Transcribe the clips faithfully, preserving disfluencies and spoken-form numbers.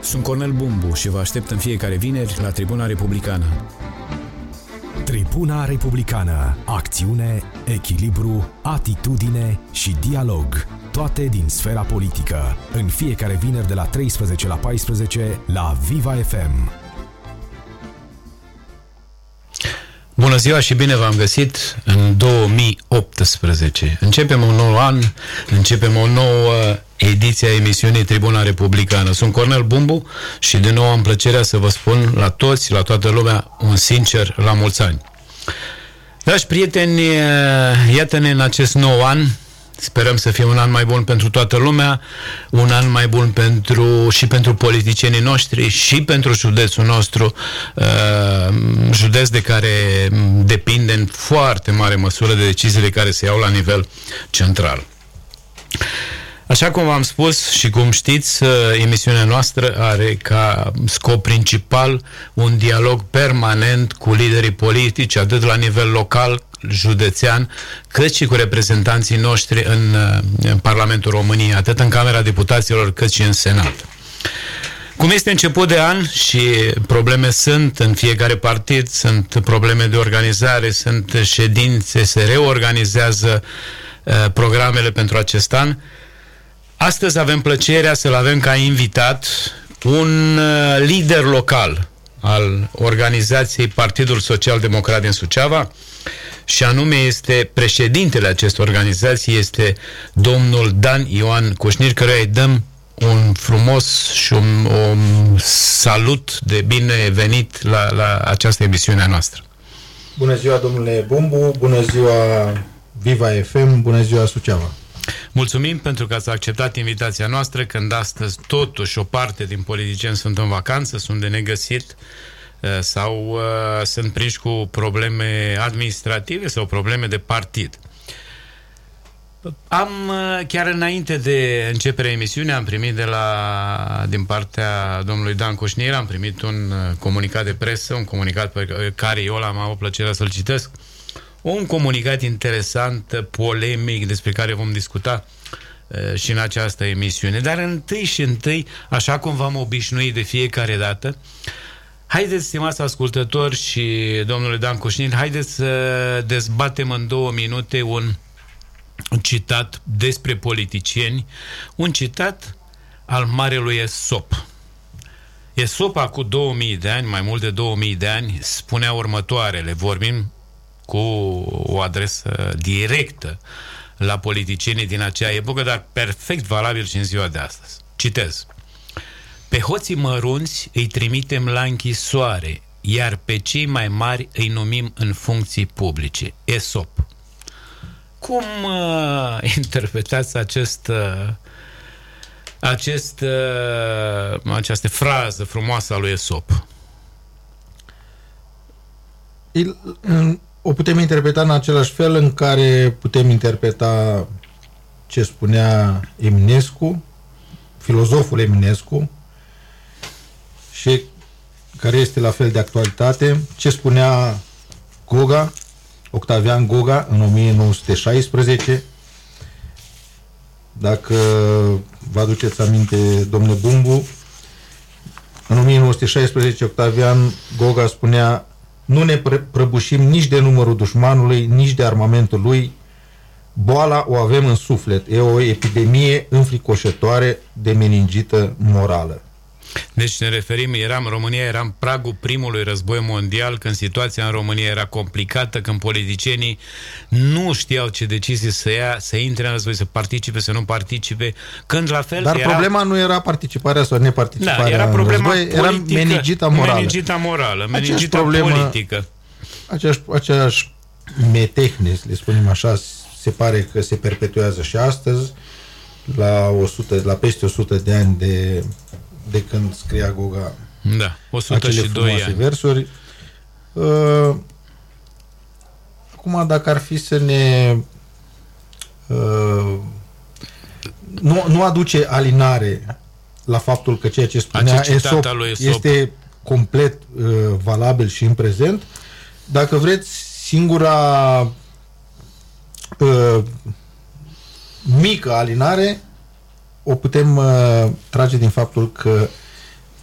Sunt Cornel Bumbu și vă aștept în fiecare vineri la Tribuna Republicană. Tribuna Republicană. Acțiune, echilibru, atitudine și dialog. Toate din sfera politică. În fiecare vineri de la treisprezece la paisprezece la Viva F M. Bună ziua și bine v-am găsit în două mii optsprezece. Începem un nou an, începem o nouă ediție a emisiunii Tribuna Republicană. Sunt Cornel Bumbu și din nou am plăcerea să vă spun la toți, la toată lumea, un sincer la mulți ani. Dragi prieteni, iată-ne în acest nou an. Sperăm să fie un an mai bun pentru toată lumea, un an mai bun pentru, și pentru politicienii noștri și pentru județul nostru, uh, județ de care depinde în foarte mare măsură de deciziile care se iau la nivel central. Așa cum v-am spus și cum știți, emisiunea noastră are ca scop principal un dialog permanent cu liderii politici, atât la nivel local, județean, cât și cu reprezentanții noștri în, în Parlamentul României, atât în Camera Deputaților, cât și în Senat. Cum este început de an și probleme sunt în fiecare partid, sunt probleme de organizare, sunt ședințe, se reorganizează uh, programele pentru acest an. Astăzi avem plăcerea să-l avem ca invitat un uh, lider local al organizației Partidul Social Democrat din Suceava, și anume este președintele acestei organizații, este domnul Dan Ioan Cușnir, căruia îi dăm un frumos și un, un salut de bine venit la, la această emisiune a noastră. Bună ziua, domnule Bumbu, bună ziua Viva F M, bună ziua Suceava. Mulțumim pentru că ați acceptat invitația noastră, când astăzi totuși o parte din politicieni sunt în vacanță, sunt de negăsit sau uh, sunt prinși cu probleme administrative sau probleme de partid. Am, uh, chiar înainte de începerea emisiunii, am primit de la, din partea domnului Dan Cușnir, am primit un uh, comunicat de presă, un comunicat pe care eu l-am avut plăcerea să-l citesc, un comunicat interesant, polemic, despre care vom discuta uh, și în această emisiune. Dar întâi și întâi, așa cum v-am obișnuit de fiecare dată, haideți, stimați ascultători și domnule Dan Cușnir, haideți să dezbatem în două minute un citat despre politicieni, un citat al marelui Esop. Esop, acum două mii de ani, mai mult de două mii de ani, spunea următoarele, vorbim cu o adresă directă la politicienii din acea epocă, dar perfect valabil și în ziua de astăzi. Citez. Pe hoții mărunți îi trimitem la închisoare, iar pe cei mai mari îi numim în funcții publice. Esop. Cum uh, interpretați acest, uh, acest, uh, această frază frumoasă a lui Esop? Il, în, o putem interpreta în același fel în care putem interpreta ce spunea Eminescu, filozoful Eminescu, și care este la fel de actualitate, ce spunea Goga, Octavian Goga, în o mie nouă sute șaisprezece. Dacă vă aduceți aminte, domnule Bumbu, în o mie nouă sute șaisprezece Octavian Goga spunea: nu ne prăbușim nici de numărul dușmanului, nici de armamentul lui, boala o avem în suflet, e o epidemie înfricoșătoare de meningită morală. Deci ne referim, eram, România era în pragul primului război mondial, când situația în România era complicată, când politicienii nu știau ce decizii să ia, să intre în război, să participe, să nu participe, când la fel Dar era... problema nu era participarea sau neparticiparea, da, era problema război, era meningita morală. Meningita morală, meningita problemă, politică. Aceeași, aceeași metehnes, le spunem așa, se pare că se perpetuează și astăzi, la, o sută, la peste o sută de ani de... de când scria Goga, da, o sută și doi ani versuri. Uh, acum, dacă ar fi să ne uh, nu, nu aduce alinare la faptul că ceea ce spunea Esop, Esop este complet uh, valabil și în prezent, dacă vreți, singura uh, mică alinare o putem uh, trage din faptul că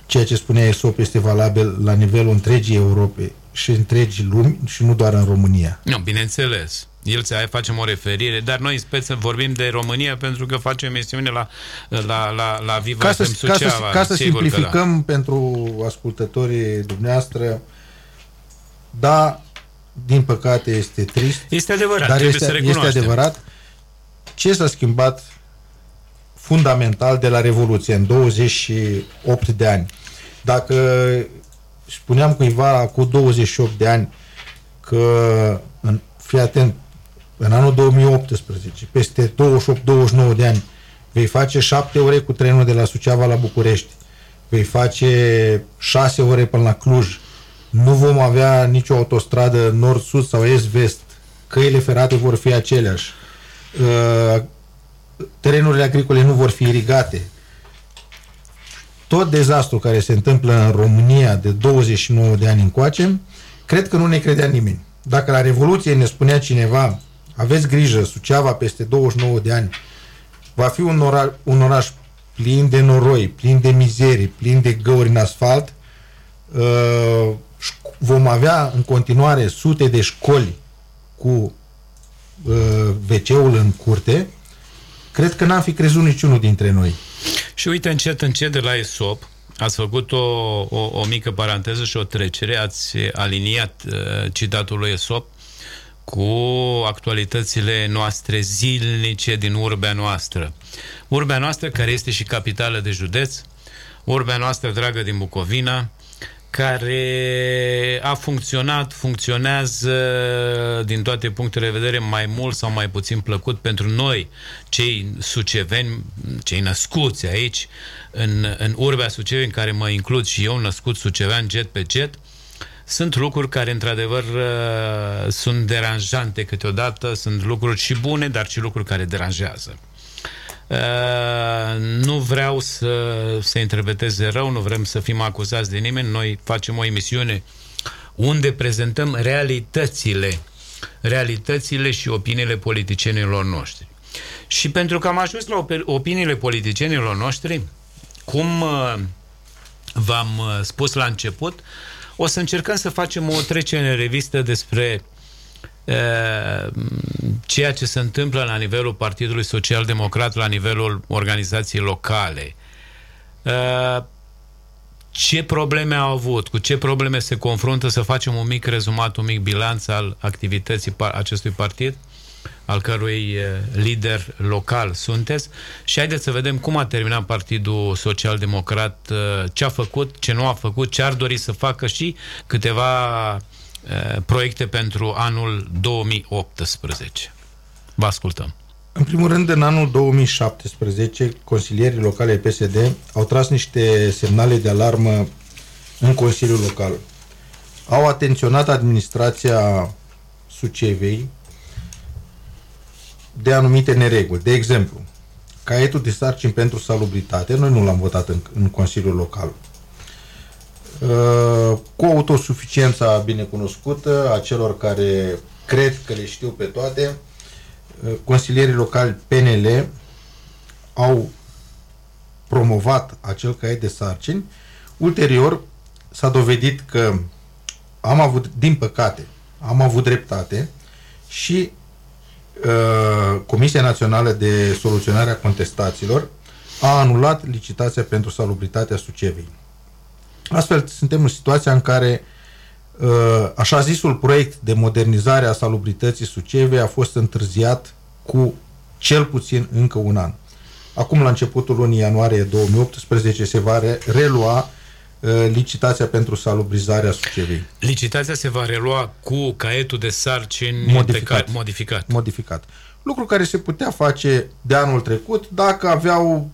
ceea ce spunea Esop este valabil la nivelul întregii Europe și întregii lumi și nu doar în România. Nu, bineînțeles. El să facem o referire, dar noi în speță vorbim de România pentru că facem emisiune la, la, la, la Viva ca F M să, Suceava. Ca să, ca să simplificăm da. pentru ascultătorii dumneavoastră, da, din păcate este trist. Este adevărat, dar trebuie este, să recunoaștem. este adevărat. Ce s-a schimbat fundamental de la Revoluție în douăzeci și opt de ani? Dacă spuneam cuiva cu douăzeci și opt de ani că, în, fii atent, în anul două mii optsprezece, peste douăzeci și opt douăzeci și nouă de ani, vei face șapte ore cu trenul de la Suceava la București, vei face șase ore până la Cluj, nu vom avea nicio autostradă nord-sud sau est-vest, căile ferate vor fi aceleași, terenurile agricole nu vor fi irigate. Tot dezastru care se întâmplă în România de douăzeci și nouă de ani încoace, cred că nu ne credea nimeni. Dacă la Revoluție ne spunea cineva, aveți grijă, Suceava peste douăzeci și nouă de ani va fi un, ora, un oraș plin de noroi, plin de mizerii, plin de găuri în asfalt, uh, vom avea în continuare sute de școli cu uh, ve ce-ul în curte, cred că n-am fi crezut niciunul dintre noi. Și uite, încet, încet de la Esop, ați făcut o, o, o mică paranteză și o trecere, ați aliniat uh, citatul lui Esop cu actualitățile noastre zilnice din urbea noastră. Urbea noastră, care este și capitală de județ, urbea noastră dragă din Bucovina, care a funcționat, funcționează din toate punctele de vedere mai mult sau mai puțin plăcut pentru noi, cei suceveni, cei născuți aici, în, în urbea Suceavei, în care mă includ și eu, născut sucevean, jet pe jet. Sunt lucruri care, într-adevăr, sunt deranjante câteodată, sunt lucruri și bune, dar și lucruri care deranjează. Uh, nu vreau să se interpreteze rău, nu vrem să fim acuzați de nimeni. Noi facem o emisiune unde prezentăm realitățile realitățile și opiniile politicienilor noștri. Și pentru că am ajuns la opiniile politicienilor noștri, cum uh, v-am uh, spus la început, o să încercăm să facem o trecere în revistă despre ceea ce se întâmplă la nivelul Partidului Social Democrat, la nivelul organizației locale. Ce probleme au avut, cu ce probleme se confruntă, să facem un mic rezumat, un mic bilanț al activității acestui partid, al cărui lider local sunteți, și haideți să vedem cum a terminat Partidul Social Democrat, ce a făcut, ce nu a făcut, ce ar dori să facă și câteva proiecte pentru anul două mii optsprezece. Vă ascultăm. În primul rând, în anul două mii șaptesprezece, consilierii locale P S D au tras niște semnale de alarmă în Consiliul Local. Au atenționat administrația Sucevei de anumite nereguli. De exemplu, caietul de sarcini pentru salubritate, noi nu l-am votat în, în Consiliul Local. Cu autosuficiența binecunoscută a celor care cred că le știu pe toate, consilierii locali P N L au promovat acel caiet de sarcini. Ulterior s-a dovedit că am avut, din păcate, am avut dreptate și uh, Comisia Națională de Soluționare a Contestațiilor a anulat licitația pentru salubritatea Sucevei. Astfel, suntem în situația în care uh, așa zisul proiect de modernizare a salubrității Sucevei a fost întârziat cu cel puțin încă un an. Acum, la începutul lunii ianuarie două mii optsprezece, se va re- relua uh, licitația pentru salubrizarea Sucevei. Licitația se va relua cu caietul de sarcini modificat. Ca- modificat. modificat. Lucru care se putea face de anul trecut dacă aveau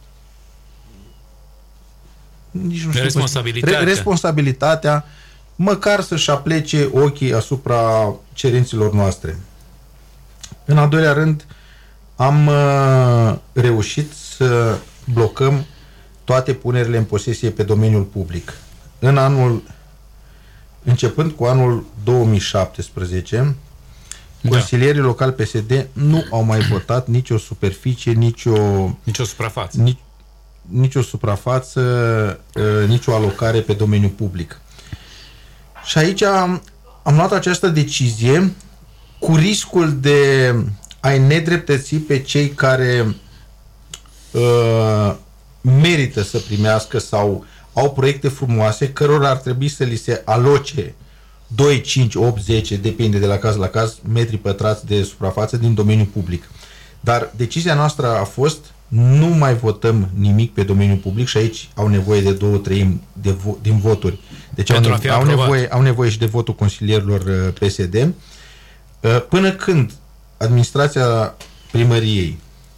nici nu știu responsabilitatea. Re- responsabilitatea măcar să-și aplece ochii asupra cerințelor noastre. În al doilea rând, am uh, reușit să blocăm toate punerile în posesie pe domeniul public. În anul, începând cu anul două mii șaptesprezece, da. Consilierii locali P S D nu au mai votat nicio superficie, nicio... Nicio suprafață. Nici, nicio suprafață, nicio alocare pe domeniul public. Și aici am, am luat această decizie cu riscul de a-i nedreptăți pe cei care uh, merită să primească sau au proiecte frumoase, cărora ar trebui să li se aloce doi, cinci, opt, zece, depinde de la caz la caz, metri pătrați de suprafață din domeniul public. Dar decizia noastră a fost: nu mai votăm nimic pe domeniul public și aici au nevoie de două treimi de vo- din voturi. Deci au, nevo- au, nevoie, au nevoie și de votul consilierilor P S D. Până când administrația primăriei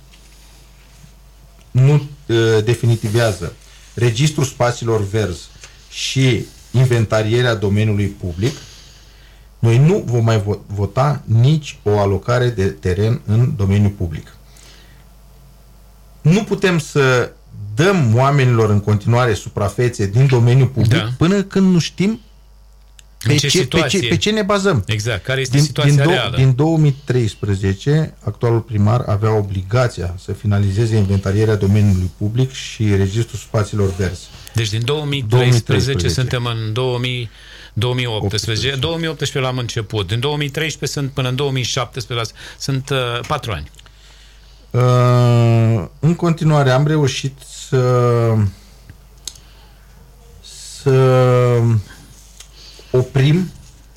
nu definitivează registrul spațiilor verzi și inventarierea domeniului public, noi nu vom mai vota nici o alocare de teren în domeniul public. Nu putem să dăm oamenilor în continuare suprafețe din domeniul public, da, până când nu știm pe ce, pe, ce, pe ce ne bazăm. Exact, care este din, situația din do- reală. Din două mii treisprezece, actualul primar avea obligația să finalizeze inventarierea domeniului public și registrul spațiilor verzi. Deci din două mii treisprezece suntem în două mii, două mii optsprezece. două mii optsprezece l-am început. Din două mii treisprezece sunt până în două mii șaptesprezece, sunt uh, patru ani. Uh, în continuare am reușit să să oprim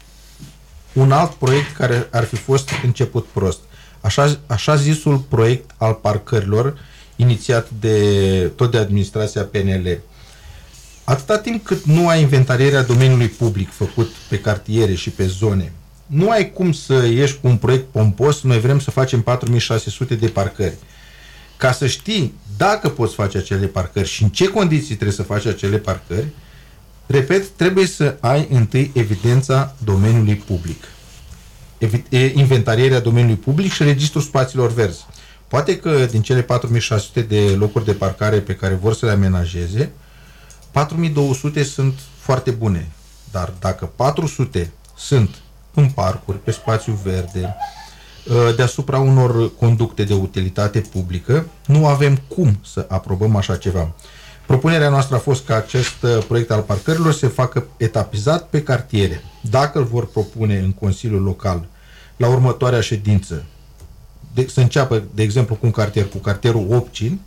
un alt proiect care ar fi fost început prost. Așa, așa zisul proiect al parcărilor, inițiat de tot de administrația P N L. Atâta timp cât nu ai inventarierea domeniului public făcut pe cartiere și pe zone, nu ai cum să ieși cu un proiect pompos: noi vrem să facem patru mii șase sute de parcări. Ca să știi dacă poți face acele parcări și în ce condiții trebuie să faci acele parcări, repet, trebuie să ai întâi evidența domeniului public, inventarierea domeniului public și registrul spațiilor verzi. Poate că din cele patru mii șase sute de locuri de parcare pe care vor să le amenajeze, patru mii două sute sunt foarte bune, dar dacă patru sute sunt în parcuri, pe spațiu verde, deasupra unor conducte de utilitate publică, nu avem cum să aprobăm așa ceva. Propunerea noastră a fost ca acest proiect al parcărilor să se facă etapizat pe cartiere. Dacă îl vor propune în Consiliul Local la următoarea ședință, de, să înceapă, de exemplu, cu un cartier, cu cartierul Opcin,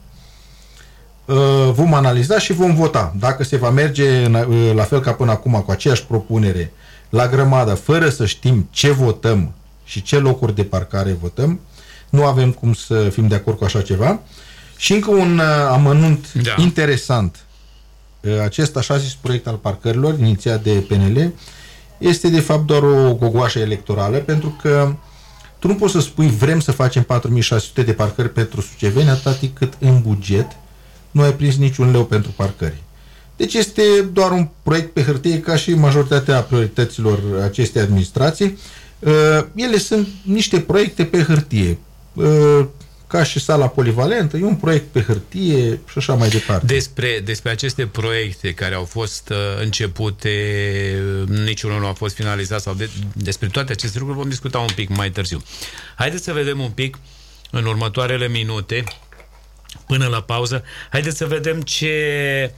vom analiza și vom vota. Dacă se va merge la fel ca până acum, cu aceeași propunere, la grămadă, fără să știm ce votăm și ce locuri de parcare votăm, nu avem cum să fim de acord cu așa ceva. Și încă un uh, amănunt da. interesant. Uh, acest așa zis proiect al parcărilor, inițiat de P N L, este de fapt doar o gogoașă electorală, pentru că tu nu poți să spui vrem să facem patru mii șase sute de parcări pentru suceveni atâta timp cât în buget nu ai prins niciun leu pentru parcări. Deci este doar un proiect pe hârtie, ca și majoritatea priorităților acestei administrații. Uh, ele sunt niște proiecte pe hârtie. Uh, ca și sala polivalentă, e un proiect pe hârtie și așa mai departe. Despre, despre aceste proiecte care au fost uh, începute, niciunul nu a fost finalizat, sau de, despre toate aceste lucruri vom discuta un pic mai târziu. Haideți să vedem un pic în următoarele minute, până la pauză, haideți să vedem ce,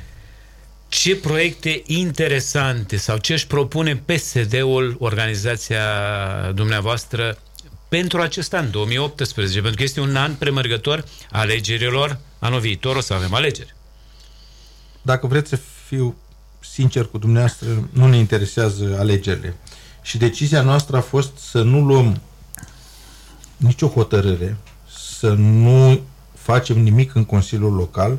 ce proiecte interesante sau ce își propune P S D-ul, organizația dumneavoastră, pentru acest an, două mii optsprezece, pentru că este un an premergător alegerilor. Anul viitor o să avem alegeri. Dacă vreți să fiu sincer cu dumneavoastră, nu ne interesează alegerile. Și decizia noastră a fost să nu luăm nicio hotărâre, să nu facem nimic în Consiliul Local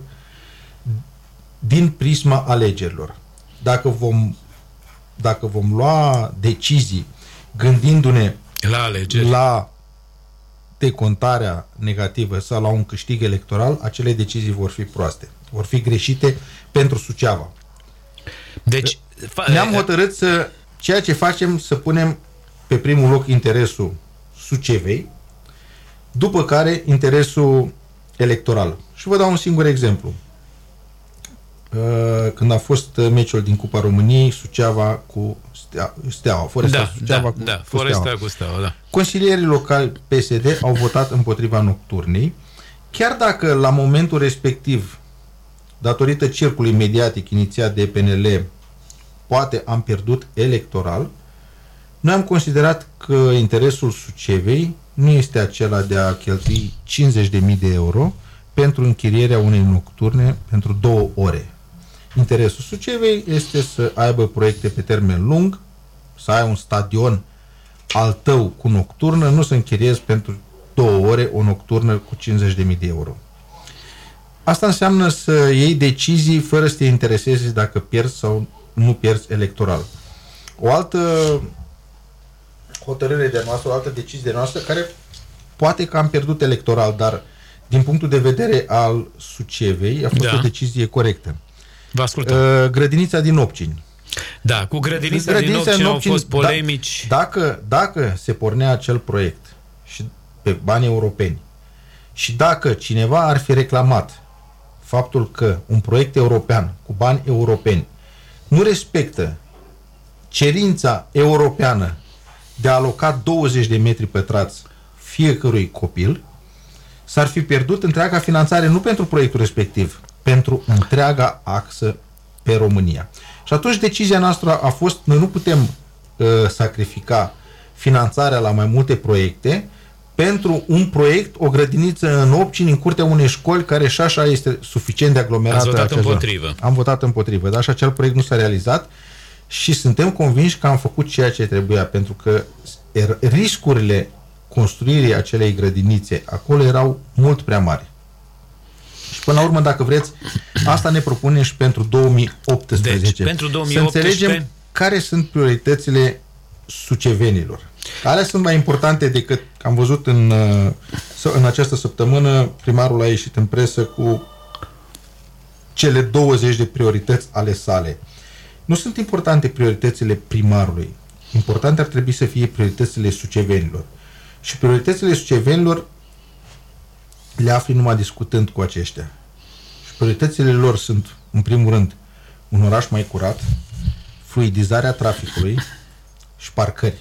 din prisma alegerilor. Dacă vom, dacă vom lua decizii gândindu-ne la alegeri, la decontarea negativă sau la un câștig electoral, acele decizii vor fi proaste. Vor fi greșite pentru Suceava. Deci, ne-am hotărât să, ceea ce facem, să punem pe primul loc interesul Sucevei, după care interesul electoral. Și vă dau un singur exemplu. Când a fost meciul din Cupa României, Suceava cu Steaua, Steaua Foresta da, Suceava da, cu, da, cu Foresta Steaua. cu Steaua, da. Consilierii locali P S D au votat împotriva nocturnei, chiar dacă la momentul respectiv datorită circului mediatic inițiat de P N L, poate am pierdut electoral, noi am considerat că interesul Sucevei nu este acela de a cheltui cincizeci de mii de euro pentru închirierea unei nocturne pentru două ore. Interesul Sucevei este să aibă proiecte pe termen lung, să ai un stadion al tău cu nocturnă, nu să închiriezi pentru două ore o nocturnă cu cincizeci de mii de euro. Asta înseamnă să iei decizii fără să te interesezi dacă pierzi sau nu pierzi electoral. O altă hotărâre de noastră, o altă decizie de noastră, care poate că am pierdut electoral, dar din punctul de vedere al Sucevei a fost da. o decizie corectă. Vă ascultăm. Uh, grădinița din Opcini. Da, cu grădinița, grădinița din Opcini au Opcini, fost polemici. Da, dacă, dacă se pornea acel proiect și pe bani europeni și dacă cineva ar fi reclamat faptul că un proiect european cu bani europeni nu respectă cerința europeană de a aloca douăzeci de metri pătrați fiecărui copil, s-ar fi pierdut întreaga finanțare nu pentru proiectul respectiv, pentru întreaga axă pe România. Și atunci decizia noastră a fost, noi nu putem uh, sacrifica finanțarea la mai multe proiecte pentru un proiect, o grădiniță în Opcini, în curtea unei școli care și așa este suficient de aglomerată. Ați votat împotrivă. Am votat împotrivă, dar și acel proiect nu s-a realizat și suntem convinși că am făcut ceea ce trebuia, pentru că riscurile construirii acelei grădinițe acolo erau mult prea mari. Și până la urmă, dacă vreți, asta ne propunem și pentru două mii optsprezece. Deci, pentru două mii să optsprezece... înțelegem care sunt prioritățile sucevenilor. Alea sunt mai importante decât, am văzut în, în această săptămână, primarul a ieșit în presă cu cele douăzeci de priorități ale sale. Nu sunt importante prioritățile primarului. Importante ar trebui să fie prioritățile sucevenilor. Și prioritățile sucevenilor le afli numai discutând cu aceștia. Și prioritățile lor sunt, în primul rând, un oraș mai curat, fluidizarea traficului și parcări.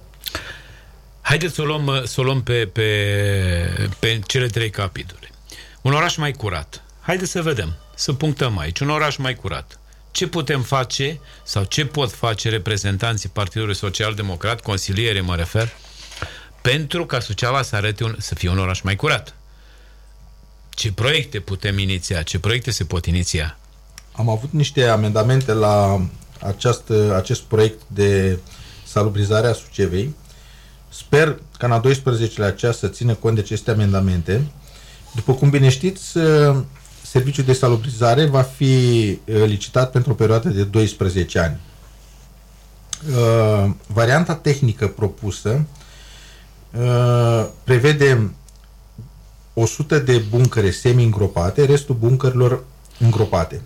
Haideți să o luăm, să o luăm pe, pe, pe cele trei capitole. Un oraș mai curat. Haideți să vedem, să punctăm aici. Un oraș mai curat. Ce putem face sau ce pot face reprezentanții Partidului Social-Democrat, consiliere mă refer, pentru ca Suceava să arate un, să fie un oraș mai curat? Ce proiecte putem iniția? Ce proiecte se pot iniția? Am avut niște amendamente la această, acest proiect de salubrizare a Sucevei. Sper ca în a doisprezecelea ceas să țină cont de aceste amendamente. După cum bine știți, serviciul de salubrizare va fi licitat pentru o perioadă de doisprezece ani. Varianta tehnică propusă prevede o sută de buncăre semi-îngropate, restul buncărilor îngropate.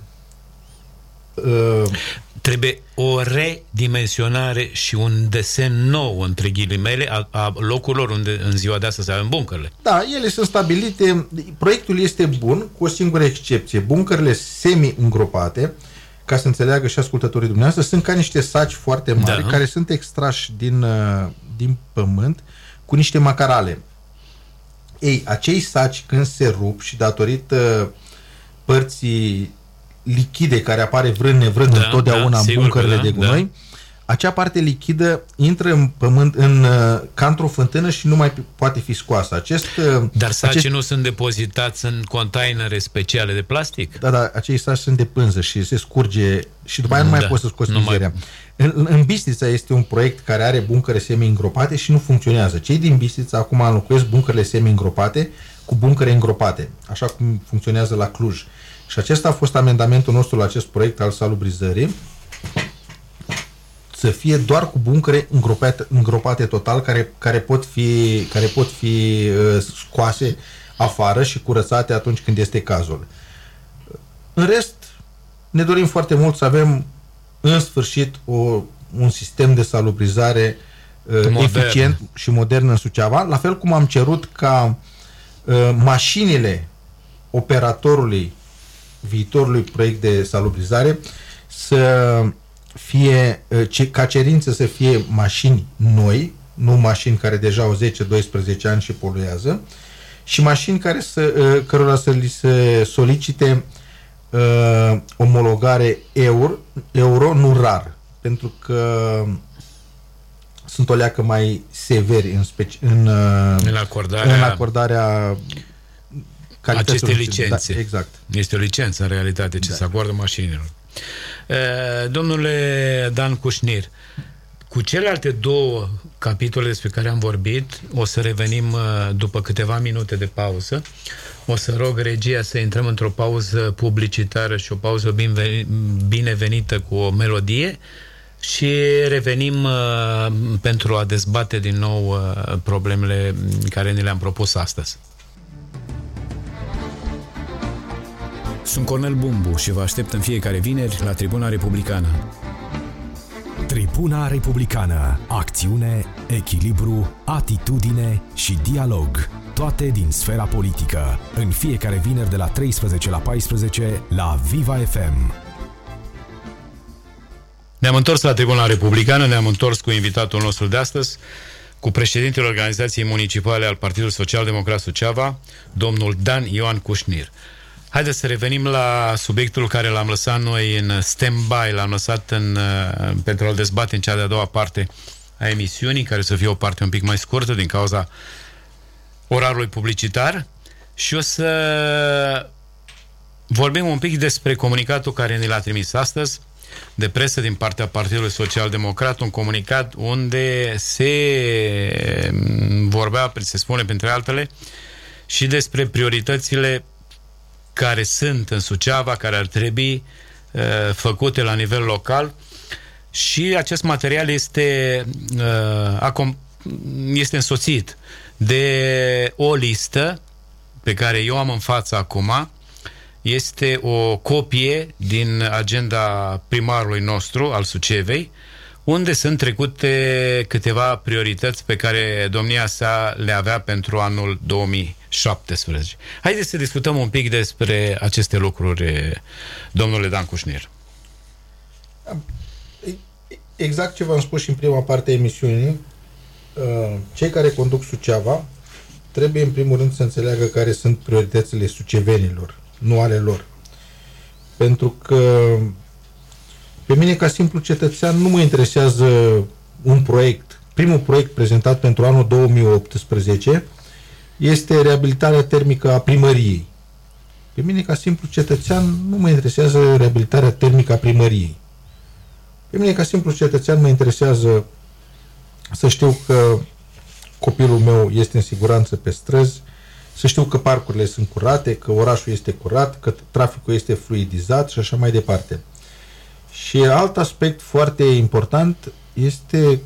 Trebuie o redimensionare și un desen nou, între ghilimele, a, a locurilor unde în ziua de astăzi avem buncările. Da, ele sunt stabilite, proiectul este bun, cu o singură excepție. Buncările semi-îngropate, ca să înțeleagă și ascultătorii dumneavoastră, sunt ca niște saci foarte mari, da, care sunt extrași din, din pământ cu niște macarale. Ei, acei saci, când se rup și datorită părții lichide care apare vrând nevrând da, întotdeauna da, în buncările da, de gunoi, da. Acea parte lichidă intră în pământ în, ca într-o fântână și nu mai poate fi scoasă. Acest, Dar sacii acest... nu sunt depozitați în containere speciale de plastic? Da, da, acei saci sunt de pânză și se scurge și după aia nu mai da, poți să scoți mizeria. Mai... În, în Bistrița este un proiect care are buncăre semi-îngropate și nu funcționează. Cei din Bistrița acum înlocuiesc buncările semi-îngropate cu buncăre îngropate, așa cum funcționează la Cluj. Și acesta a fost amendamentul nostru la acest proiect al salubrizării, să fie doar cu buncăre îngropate, îngropate total, care, care pot fi, care pot fi uh, scoase afară și curățate atunci când este cazul. În rest, ne dorim foarte mult să avem în sfârșit o, un sistem de salubrizare uh, eficient și modern în Suceava, la fel cum am cerut ca uh, mașinile operatorului viitorului proiect de salubrizare să fie, ca cerință să fie mașini noi, nu mașini care deja au zece doisprezece ani și poluează, și mașini care să, cărora să li se solicite uh, omologare euro, euro, nu rar, pentru că sunt o leacă mai severi în, speci- în, uh, în acordarea, în acordarea aceste licențe. Da, exact. Este o licență, în realitate, ce da. se acordă mașinilor. Uh, domnule Dan Cușnir, cu celelalte două capitole despre care am vorbit, o să revenim uh, după câteva minute de pauză. O să rog regia să intrăm într-o pauză publicitară și o pauză binevenită cu o melodie și revenim uh, pentru a dezbate din nou uh, problemele care ne le-am propus astăzi. Sunt Cornel Bumbu și vă aștept în fiecare vineri la Tribuna Republicană. Tribuna Republicană. Acțiune, echilibru, atitudine și dialog. Toate din sfera politică. În fiecare vineri de la treisprezece la paisprezece la Viva F M. Ne-am întors la Tribuna Republicană, ne-am întors cu invitatul nostru de astăzi, cu președintele Organizației Municipale al Partidului Social Democrat Suceava, domnul Dan Ioan Cușnir. Haideți să revenim la subiectul care l-am lăsat noi în stand-by, l-am lăsat în, pentru a-l dezbate în cea de-a doua parte a emisiunii, care să fie o parte un pic mai scurtă din cauza orarului publicitar, și o să vorbim un pic despre comunicatul care ne l-a trimis astăzi de presă din partea Partidului Social Democrat, un comunicat unde se vorbea, se spune printre altele, și despre prioritățile care sunt în Suceava, care ar trebui uh, făcute la nivel local, și acest material este, uh, acom- este însoțit de o listă pe care eu am în față acum. Este o copie din agenda primarului nostru al Sucevei, unde sunt trecute câteva priorități pe care domnia sa le avea pentru anul două mii șaptesprezece. Haideți să discutăm un pic despre aceste lucruri, domnule Dan Cușnir. Exact ce v-am spus și în prima parte a emisiunii, cei care conduc Suceava trebuie în primul rând să înțeleagă care sunt prioritățile sucevenilor, nu ale lor. Pentru că pe mine, ca simplu cetățean, nu mă interesează un proiect. Primul proiect prezentat pentru anul două mii optsprezece este reabilitarea termică a primăriei. Pe mine, ca simplu cetățean, nu mă interesează reabilitarea termică a primăriei. Pe mine, ca simplu cetățean, mă interesează să știu că copilul meu este în siguranță pe străzi, să știu că parcurile sunt curate, că orașul este curat, că traficul este fluidizat și așa mai departe. Și alt aspect foarte important este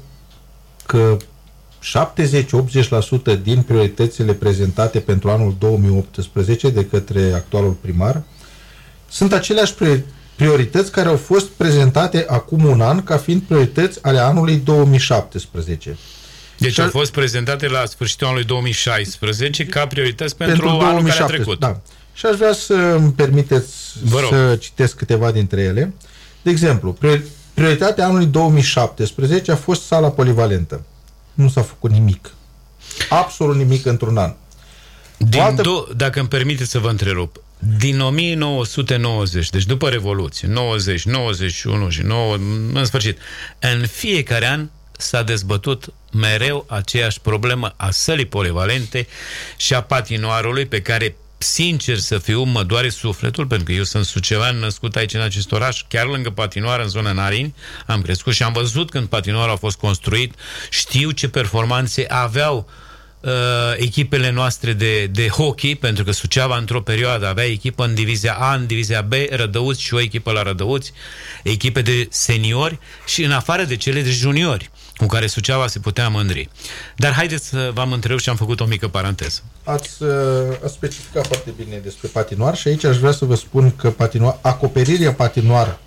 că șaptezeci-optzeci la sută din prioritățile prezentate pentru anul două mii optsprezece de către actualul primar sunt aceleași priorități care au fost prezentate acum un an ca fiind priorități ale anului două mii șaptesprezece. Deci și au fost prezentate la sfârșitul anului două mii șaisprezece ca priorități pentru, pentru anul care a trecut. Da. Și aș vrea să îmi permiteți să citesc câteva dintre ele. De exemplu, prioritatea anului două mii șaptesprezece a fost sala polivalentă. Nu s-a făcut nimic. Absolut nimic într-un an. Din altă... do- dacă îmi permiteți să vă întrerup, din o mie nouă sute nouăzeci, deci după Revoluție, nouăzeci, nouăzeci și unu și nouă, în sfârșit, în fiecare an s-a dezbătut mereu aceeași problemă a sălii polivalente și a patinoarului, pe care, sincer să fiu, mă doare sufletul, pentru că eu sunt sucevean, născut aici în acest oraș, chiar lângă patinoar, în zona Narini, am crescut și am văzut când patinoarul a fost construit, știu ce performanțe aveau uh, echipele noastre de, de hockey, pentru că Suceava într-o perioadă avea echipă în divizia A, în divizia B, Rădăuți și o echipă la Rădăuți, echipe de seniori și în afară de cele de juniori, cu care Suceava se putea mândri. Dar haideți să v-am întrebat și am făcut o mică paranteză. Ați, ați specificat foarte bine despre patinoar și aici aș vrea să vă spun că patinoar, acoperirea patinoar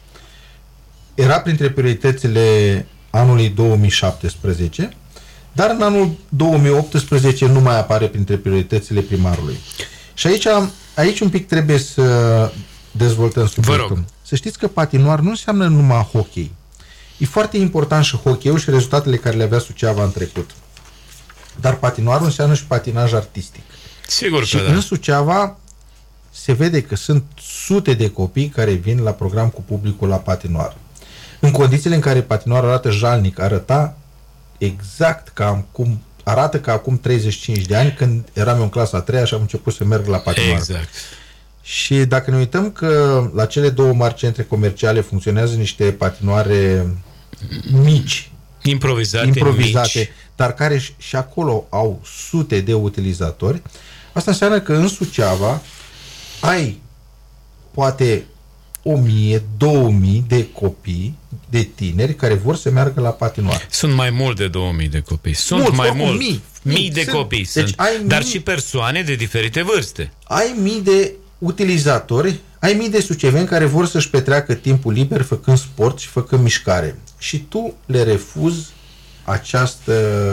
era printre prioritățile anului două mii șaptesprezece, dar în anul două mii optsprezece nu mai apare printre prioritățile primarului. Și aici, aici un pic trebuie să dezvoltăm subiectul. Să știți că patinoar nu înseamnă numai hockey. E foarte important și hockey-ul și rezultatele care le avea Suceava în trecut. Dar patinoarul înseamnă și patinaj artistic. Sigur și că da. în Suceava se vede că sunt sute de copii care vin la program cu publicul la patinoară. În condițiile în care patinoara arată jalnic, arăta exact ca cum arată ca acum treizeci și cinci de ani, când eram eu în clasa a treia și am început să merg la patinoară. Exact. Și dacă ne uităm că la cele două mari centre comerciale funcționează niște patinoare mici, improvizate, improvizate mici, dar care și acolo au sute de utilizatori, asta înseamnă că în Suceava ai poate o mie, două mii de copii, de tineri care vor să meargă la patinoară. Sunt mai mult de două mii de copii. Sunt Mulți, mai oricum, mult. Mii, mii, mii de sunt. copii Deci sunt. ai Dar mii, și persoane de diferite vârste. ai mii de utilizatori, ai mii de suceveni care vor să-și petreacă timpul liber făcând sport și făcând mișcare. Și tu le refuzi această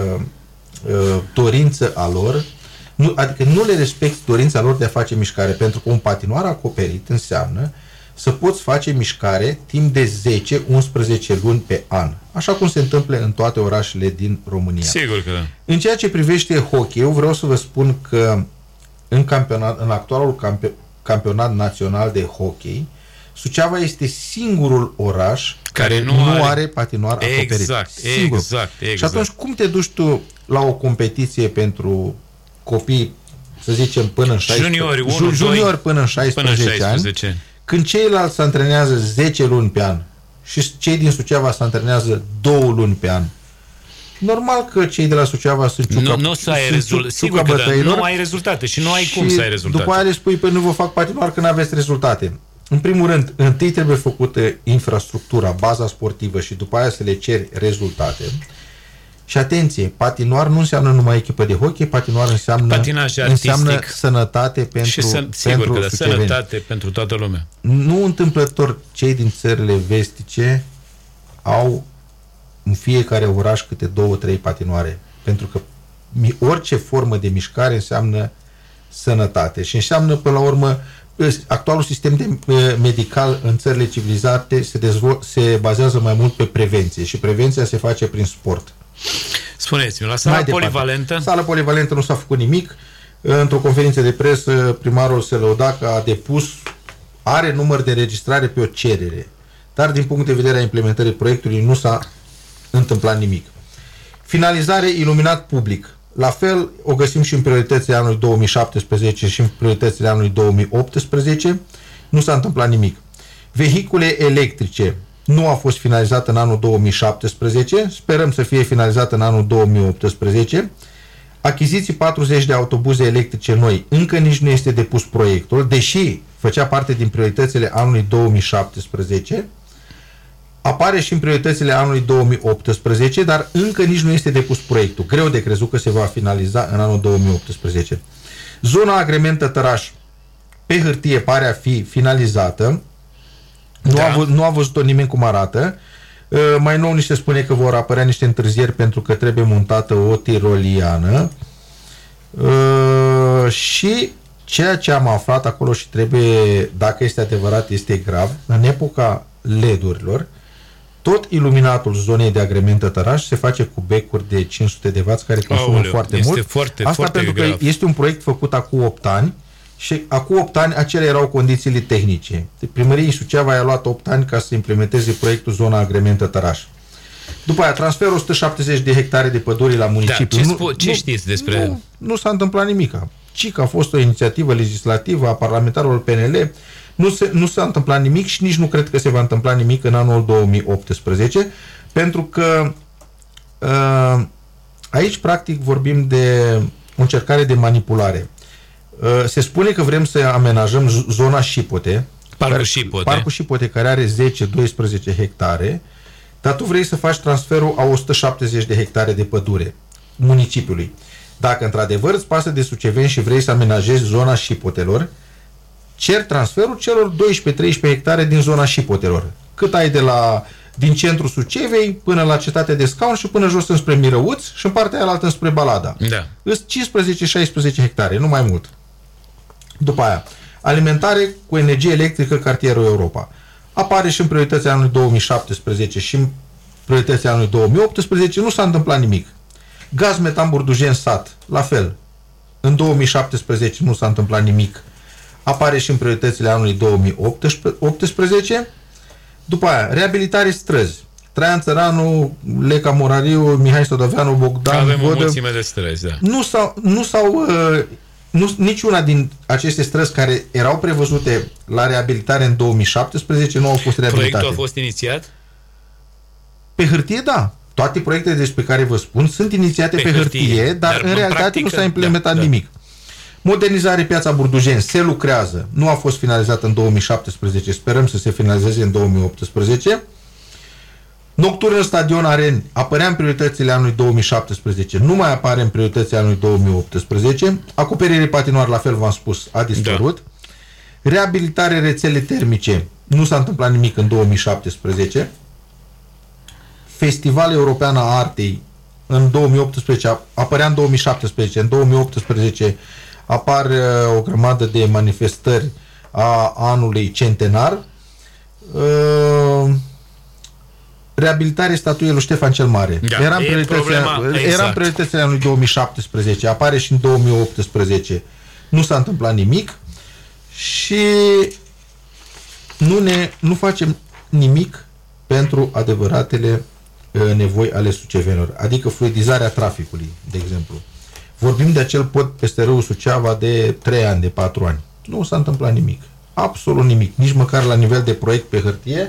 uh, dorință a lor, nu, adică nu le respecti dorința lor de a face mișcare, pentru că un patinoar acoperit înseamnă să poți face mișcare timp de zece unsprezece luni pe an, așa cum se întâmplă în toate orașele din România. Sigur că da. În ceea ce privește hockey-ul, vreau să vă spun că în, campionat, în actualul campe, campionat național de hockey, Suceava este singurul oraș care, care nu, nu are, are patinoar acoperit. Exact, Singur. exact, exact. Și atunci cum te duci tu la o competiție pentru copii, să zicem, până în șaisprezece, juniori, unu, juniori doi, până în șaisprezece, până în șaisprezece ani, când ceilalți se antrenează zece luni pe an și cei din Suceava se antrenează două luni pe an? Normal că cei de la Suceava sunt ciuca, nu, nu să ai rezult, sigur că da, nu ai rezultate și nu ai cum să ai rezultate. După aia le spui, păi nu vă fac patinoar că nu aveți rezultate. În primul rând, întâi trebuie făcută infrastructura, baza sportivă și după aia să le ceri rezultate. Și atenție, patinoar nu înseamnă numai echipă de hockey, patinoar înseamnă, înseamnă sănătate pentru, și să, sigur pentru că da, suceveni. Sănătate pentru toată lumea. Nu întâmplător cei din țările vestice au în fiecare oraș câte două, trei patinoare. Pentru că orice formă de mișcare înseamnă sănătate și înseamnă, până la urmă, actualul sistem de, medical în țările civilizate se, dezvol- se bazează mai mult pe prevenție și prevenția se face prin sport. Spuneți-mi, la sala polivalentă? Sala polivalentă nu s-a făcut nimic. Într-o conferință de presă, primarul se lăuda că a depus, are număr de înregistrare pe o cerere. Dar din punct de vedere a implementării proiectului nu s-a întâmplat nimic. Finalizare, iluminat public. La fel o găsim și în prioritățile anului două mii șaptesprezece și în prioritățile anului două mii optsprezece. Nu s-a întâmplat nimic. Vehicule electrice nu a fost finalizat în anul două mii șaptesprezece. Sperăm să fie finalizat în anul două mii optsprezece. Achiziții patruzeci de autobuze electrice noi. Încă nici nu este depus proiectul, deși făcea parte din prioritățile anului două mii șaptesprezece. Apare și în prioritățile anului două mii optsprezece, dar încă nici nu este depus proiectul. Greu de crezut că se va finaliza în anul două mii optsprezece. Zona Agrementă Tăraș, pe hârtie pare a fi finalizată. Nu, da. a, nu a văzut-o nimeni cum arată. Uh, mai nou ni se spune că vor apărea niște întârzieri pentru că trebuie montată o tiroliană. Uh, și ceea ce am aflat acolo și trebuie, dacă este adevărat, este grav, în epoca L E D-urilor, tot iluminatul zonei de Agrementă Tăraș se face cu becuri de cinci sute de wați care consumă Aoleu, foarte este mult. Foarte, Asta foarte pentru grav. că este un proiect făcut acum opt ani și acum opt ani acelea erau condițiile tehnice. Primăria Suceava i-a luat opt ani ca să implementeze proiectul zona Agrementă Tăraș. După aia, transferul o sută șaptezeci de hectare de păduri la municipiu. Da, ce, nu, spo- ce nu, știți despre... Nu, nu s-a întâmplat nimic. Ci că a fost o inițiativă legislativă a parlamentarilor P N L. Nu, se, nu s-a întâmplat nimic și nici nu cred că se va întâmpla nimic în anul două mii optsprezece, pentru că uh, aici practic vorbim de o încercare de manipulare. Uh, se spune că vrem să amenajăm zona Șipote, Parcul care, Șipote. Parcul Șipote, care are zece doisprezece hectare, dar tu vrei să faci transferul a o sută șaptezeci de hectare de pădure municipiului. Dacă într-adevăr îți pasă de suceveni și vrei să amenajezi zona Șipotelor, cer transferul celor doisprezece treisprezece hectare din zona Șipotelor. Cât ai de la, din centrul Sucevei până la Cetatea de Scaun și până jos înspre Mirăuț și în partea aia altă înspre Balada. Da. Îs cincisprezece șaisprezece hectare, nu mai mult. După aia, alimentare cu energie electrică cartierul Europa. Apare și în prioritățile anului două mii șaptesprezece și în prioritățile anului două mii optsprezece, nu s-a întâmplat nimic. Gaz metan Burdujen sat, la fel. În două mii șaptesprezece nu s-a întâmplat nimic. apare și în prioritățile anului două mii optsprezece. După aia, reabilitare străzi. Traian Țăranu, Leca Morariu, Mihai Stodoveanu, Bogdan Avem Vodă. o mulțime de străzi, da. Nu s-au, nu s-au nu, niciuna din aceste străzi care erau prevăzute la reabilitare în două mii șaptesprezece nu au fost reabilitate. Proiectul a fost inițiat? Pe hârtie, da. Toate proiectele despre care vă spun sunt inițiate pe, pe hârtie, hârtie, dar, dar în, în realitate practică, nu s-a implementat da, nimic. Da. Modernizare Piața Burdujeni se lucrează. Nu a fost finalizată în două mii șaptesprezece. Sperăm să se finalizeze în două mii optsprezece. Nocturnă Stadion Areni apărea în prioritățile anului două mii șaptesprezece. Nu mai apare în prioritățile anului două mii optsprezece. Acoperire patinoară, la fel v-am spus, a dispărut. Da. Reabilitare rețele termice. Nu s-a întâmplat nimic în două mii șaptesprezece. Festival European a Artei în două mii optsprezece apărea în două mii șaptesprezece. În două mii optsprezece apar uh, o grămadă de manifestări a anului centenar. Uh, reabilitare statuiei lui Ștefan cel Mare. Da, era, în prioritățile, exact. era în prioritățile anului două mii șaptesprezece, apare și în două mii optsprezece. Nu s-a întâmplat nimic și nu, ne, nu facem nimic pentru adevăratele uh, nevoi ale sucevenilor, adică fluidizarea traficului, de exemplu. Vorbim de acel pod peste râul Suceava de trei ani, de patru ani. Nu s-a întâmplat nimic. Absolut nimic. Nici măcar la nivel de proiect pe hârtie.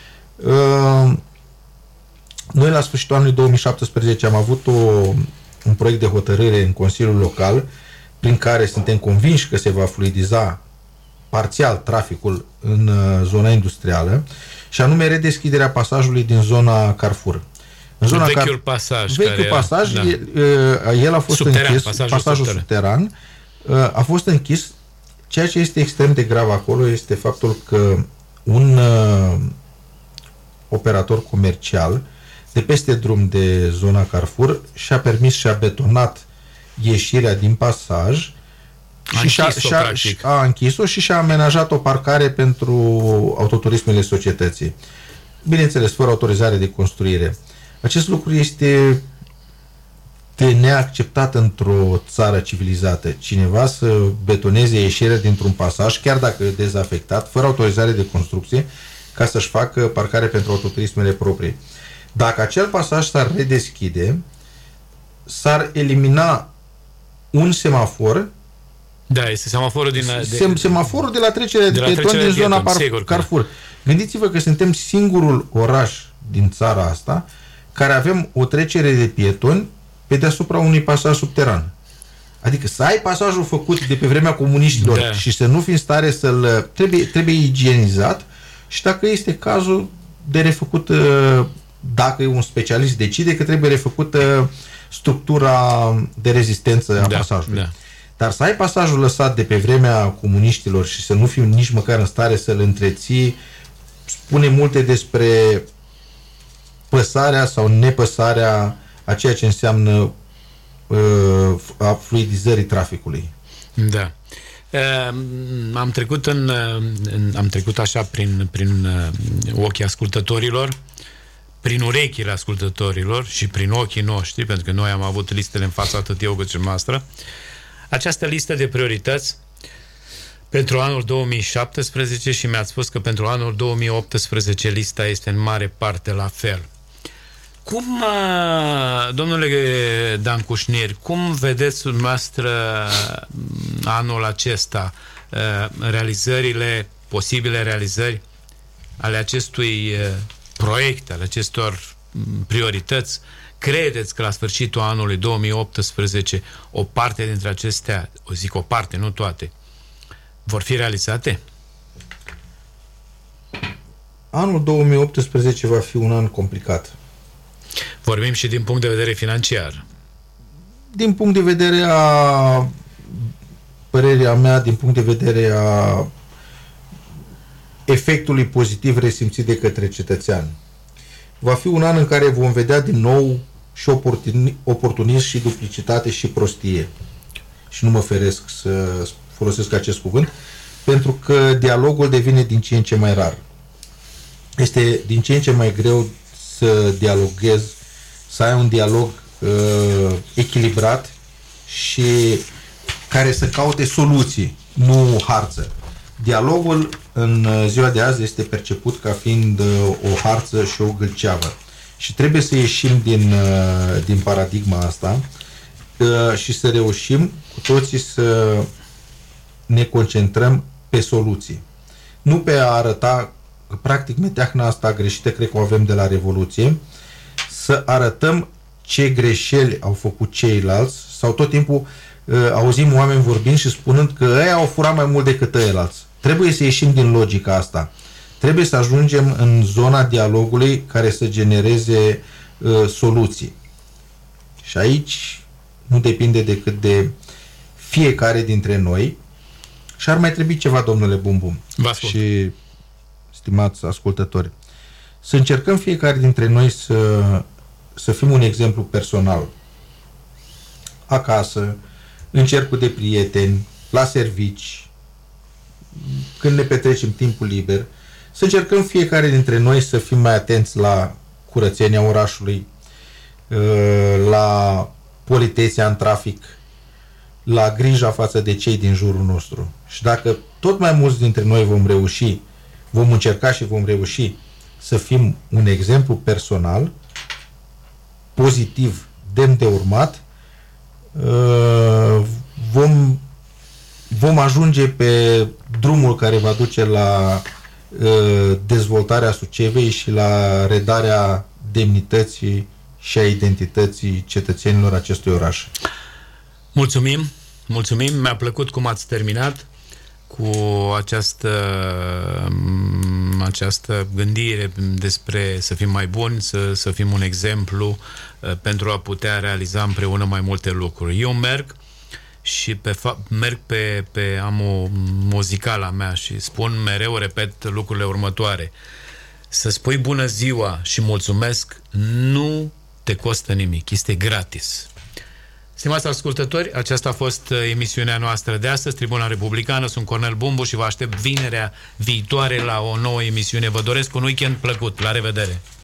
Uh, Noi la sfârșitul anului două mii șaptesprezece am avut o, un proiect de hotărâre în Consiliul Local prin care suntem convinși că se va fluidiza parțial traficul în uh, zona industrială și anume redeschiderea pasajului din zona Carrefour. În zona vechiul Car... pasaj. Vechiul care pasaj, era, el, uh, el a fost subteran, închis, pasajul, pasajul subteran, subteran uh, a fost închis. Ceea ce este extrem de grav acolo este faptul că un uh, operator comercial de peste drum de zona Carrefour și-a permis și-a betonat ieșirea din pasaj și și-a, și-a, a închis-o și și-a amenajat o parcare pentru autoturismele societății. Bineînțeles, fără autorizare de construire. Acest lucru este de neacceptat într-o țară civilizată. Cineva să betoneze ieșirea dintr-un pasaj, chiar dacă e dezafectat, fără autorizare de construcție, ca să-și facă parcare pentru autoturismele proprii. Dacă acel pasaj s-ar redeschide, s-ar elimina un semafor. Da, este semaforul din... Sem, semaforul de la trecerea de, de pieton din zona pieton, Carrefour. Gândiți-vă că suntem singurul oraș din țara asta care avem o trecere de pietoni pe deasupra unui pasaj subteran. Adică să ai pasajul făcut de pe vremea comuniștilor da. și să nu fii în stare să-l... Trebuie, trebuie igienizat și dacă este cazul de refăcut... Dacă un specialist decide că trebuie refăcută structura de rezistență a da, pasajului. Da. Dar să ai pasajul lăsat de pe vremea comuniștilor și să nu fii nici măcar în stare să-l întreții, spune multe despre păsarea sau nepăsarea a ceea ce înseamnă uh, a fluidizării traficului. Da. Uh, am trecut în, în am trecut așa prin, prin uh, ochii ascultătorilor, prin urechile ascultătorilor și prin ochii noștri, pentru că noi am avut listele în fața atât eu cât și noastră, această listă de priorități pentru anul două mii șaptesprezece și mi-ați spus că pentru anul două mii optsprezece lista este în mare parte la fel. Cum, domnule Dan Cușnir, cum vedeți dumneavoastră anul acesta realizările, posibile realizări ale acestui proiect, ale acestor priorități? Credeți că la sfârșitul anului două mii optsprezece o parte dintre acestea, o zic o parte, nu toate, vor fi realizate? Anul două mii optsprezece va fi un an complicat. Vorbim și din punct de vedere financiar. Din punct de vedere a părerea mea, din punct de vedere a efectului pozitiv resimțit de către cetățean. Va fi un an în care vom vedea din nou și oportunism și duplicitate și prostie. Și nu mă feresc să folosesc acest cuvânt, pentru că dialogul devine din ce în ce mai rar. Este din ce în ce mai greu să dialoghezi, să ai un dialog uh, echilibrat și care să caute soluții, nu harță. Dialogul în ziua de azi este perceput ca fiind o harță și o gâlceavă. Și trebuie să ieșim din, din paradigma asta și să reușim cu toții să ne concentrăm pe soluții. Nu pe a arăta, practic meteahna asta greșită cred că o avem de la Revoluție, să arătăm ce greșeli au făcut ceilalți sau tot timpul uh, auzim oameni vorbind și spunând că ei au furat mai mult decât ăilalți. Trebuie să ieșim din logica asta. Trebuie să ajungem în zona dialogului care să genereze uh, soluții. Și aici nu depinde decât de fiecare dintre noi. Și ar mai trebui ceva, domnule Bumbu și stimați ascultători. Să încercăm fiecare dintre noi să, să fim un exemplu personal. Acasă, în cercul de prieteni, la servici, când ne petrecem timpul liber, să încercăm fiecare dintre noi să fim mai atenți la curățenia orașului, la politețea în trafic, la grija față de cei din jurul nostru. Și dacă tot mai mulți dintre noi vom reuși, vom încerca și vom reuși să fim un exemplu personal, pozitiv, demn de urmat, vom, vom ajunge pe drumul care va duce la dezvoltarea Sucevei și la redarea demnității și a identității cetățenilor acestui oraș. Mulțumim, mulțumim, mi-a plăcut cum ați terminat cu această, această gândire despre să fim mai buni, să, să fim un exemplu pentru a putea realiza împreună mai multe lucruri. Eu merg și pe merg pe, pe am o muzicala mea și spun mereu, repet lucrurile următoare. Să spui bună ziua și mulțumesc nu te costă nimic, este gratis. Stimați ascultători, aceasta a fost emisiunea noastră de astăzi, Tribuna Republicană. Sunt Cornel Bumbu și vă aștept vinerea viitoare la o nouă emisiune. Vă doresc un weekend plăcut. La revedere!